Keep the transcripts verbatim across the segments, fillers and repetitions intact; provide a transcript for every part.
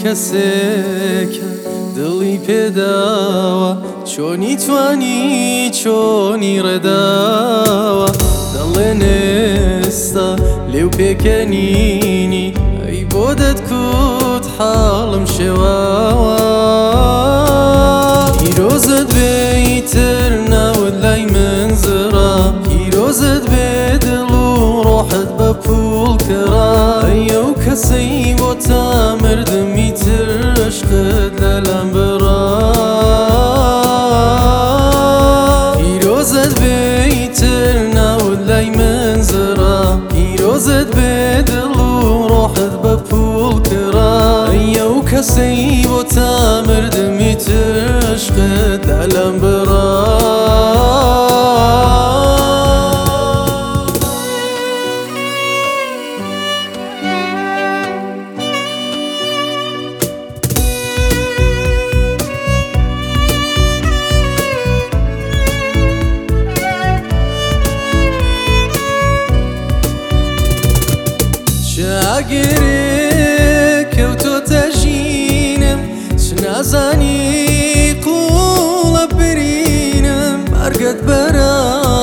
کەسێکە دڵی پێداوە چۆنی توانی چۆنی ڕێداوە دەڵێن ئێستا لێو پێکەنینی ئەی بۆ دەتکوت حاڵم شێواوە پیرۆزت بێ ئیتر ناوت لای من زرا پیرۆزت بێ دڵ و ڕۆحت بە پوڵ کڕا ئەو کەسەی بۆ تا مردمی تر عشقت لەلام بڕا پیرۆزت بێ ئیتر ناوت لای من زرا پیرۆزت بێ دڵ و ڕۆحت بە پوڵ کڕا ئەو کەسەی بۆ تا مردمی تر عشقت لەلام بڕا شاگرێ کەوتۆتە ژینم چ نازانی قوڵە برینم مەرگت بەرە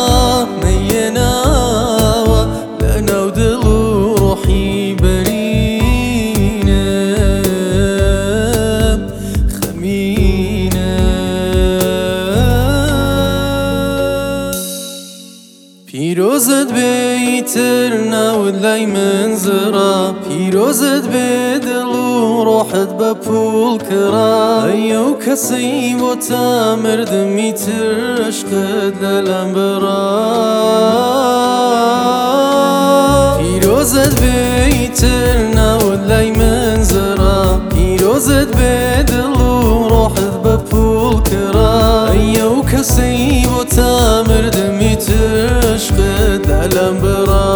نەیەناوە لە ناو دڵ و ڕۆحی بەرینم خەمینم پیرۆزت بێ ئیتر ناوت لای من زرا پیرۆزت بێ دڵ و ڕۆحت بە پوڵ کڕا ئەو کەسەی بۆ تا مردمی تر عشقت لەلام بڕا پیرۆزت بێ ئیتر ناوت لای من زرا پیرۆزت بێ دڵ و ڕۆحت بە پوڵ کڕا ئەو کەسەی بۆ تا مردمی تر عشقت لەلام بڕا